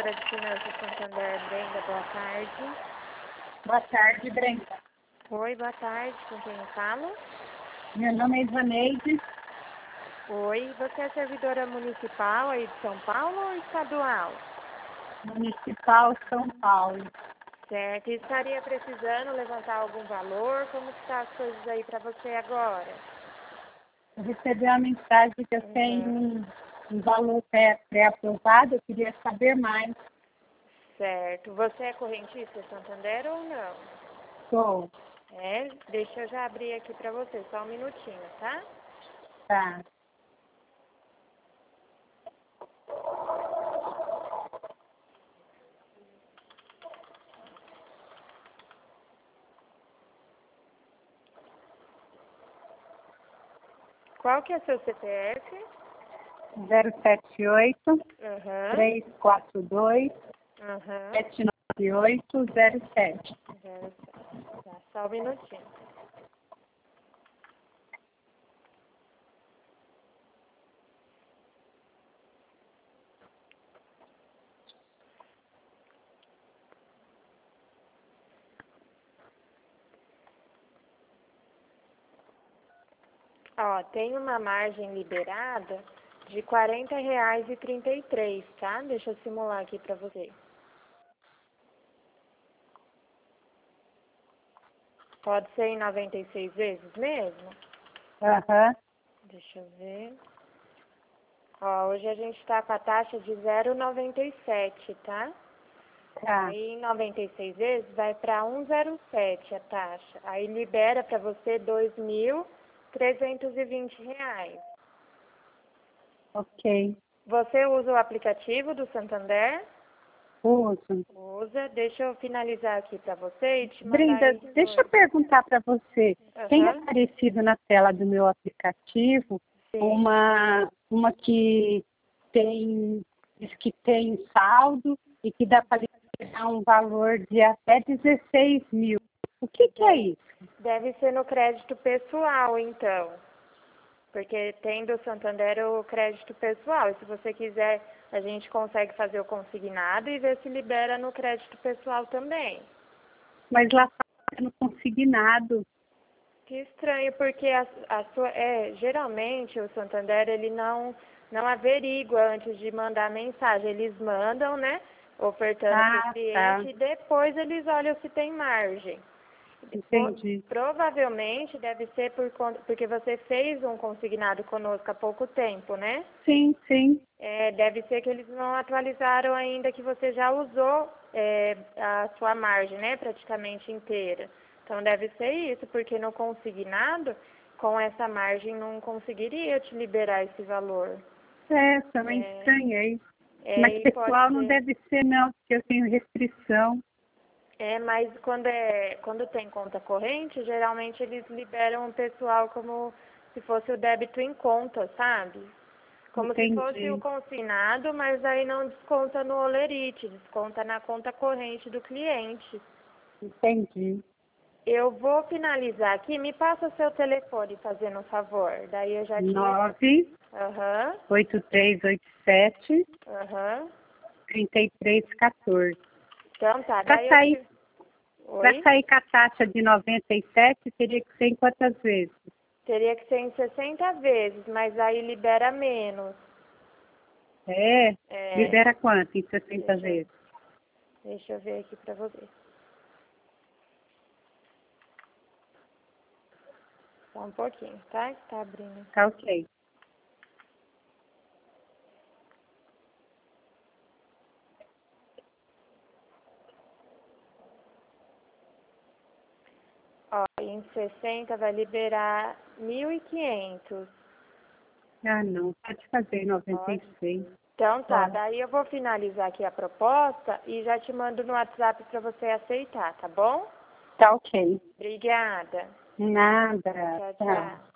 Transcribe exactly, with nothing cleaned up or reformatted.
Assessora de Finanças Santander, Brenda, boa tarde. Boa tarde, Brenda. Oi, boa tarde, com quem eu falo? Meu nome é Ivaneide. Oi, você é servidora municipal aí de São Paulo ou estadual? Municipal São Paulo. Certo, e estaria precisando levantar algum valor? Como que tá as coisas aí para você agora? Eu recebi uma mensagem que eu Uhum. tenho um, um valor pré- pré-aprovado, eu queria saber mais. Certo, você é correntista Santander ou não? Sou. É, deixa eu já abrir aqui para você, só um minutinho, tá? Tá. Qual que é seu C P F? zero sete oito, Aham, três quatro dois, aham. sete nove oito zero sete. Zero sete. Tá, só um minutinho. Ó, tem uma margem liberada de quarenta reais e trinta e três, tá? Deixa eu simular aqui pra você. Pode ser em noventa e seis vezes mesmo? Aham. Deixa eu ver. Ó, hoje a gente tá com a taxa de zero vírgula noventa e sete, tá? Tá. Aí em noventa e seis vezes vai para um vírgula zero sete a taxa. Aí libera para você dois mil trezentos e vinte reais. Ok. Você usa o aplicativo do Santander? Uso. Usa. Deixa eu finalizar aqui para você e te mandar Brenda, esses deixa eu dois. perguntar para você. Tem Aham. aparecido na tela do meu aplicativo Sim. uma, uma que tem, diz que tem saldo e que dá para liberar um valor de até dezesseis mil. O que, que é isso? Deve ser no crédito pessoal, então. Porque tem do Santander o crédito pessoal. E se você quiser, a gente consegue fazer o consignado e ver se libera no crédito pessoal também. Mas lá está no consignado. Que estranho, porque a, a sua, é, geralmente o Santander ele não, não averigua antes de mandar mensagem. Eles mandam, né, ofertando para o Ah, tá. cliente e depois eles olham se tem margem. Po- Entendi. Provavelmente deve ser por conta, porque você fez um consignado conosco há pouco tempo, né? Sim, sim. É, deve ser que eles não atualizaram ainda que você já usou é, a sua margem, né, praticamente inteira. Então deve ser isso, porque no consignado, com essa margem, não conseguiria te liberar esse valor. É, também É, estranhei. Mas é, e pode pessoal não ser. deve ser, não, porque eu tenho restrição. É, mas quando, é, quando tem conta corrente, geralmente eles liberam o pessoal como se fosse o débito em conta, sabe? Como se fosse o Entendi. consignado, mas aí não desconta no holerite, desconta na conta corrente do cliente. Entendi. Eu vou finalizar aqui, me passa seu telefone, fazendo um favor. Daí eu já te... nove Aham, oito três oito sete, aham. três três um quatro. Então tá, Para daí eu sair, te... para Oi? sair com a taxa de noventa e sete, teria que ser em quantas vezes? Teria que ser em sessenta vezes, mas aí libera menos. É, É, libera quanto em sessenta deixa, eu- vezes? deixa eu ver aqui pra você. Só um pouquinho, tá? Que tá abrindo. Tá ok. Ó, em sessenta vai liberar mil e quinhentos. Ah, não, pode fazer noventa e Pode? seis. Então tá, Pode. daí eu vou finalizar aqui a proposta e já te mando no WhatsApp para você aceitar, tá bom? Tá ok. Obrigada. Nada. Tchau, Tá. tchau.